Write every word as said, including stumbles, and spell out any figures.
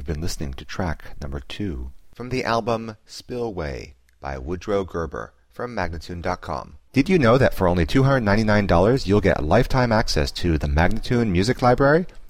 You've been listening to track number two from the album Spillway by Woodrow Gerber from Magnatune dot com. Did you know that for only two hundred ninety-nine dollars you'll get lifetime access to the Magnatune Music Library?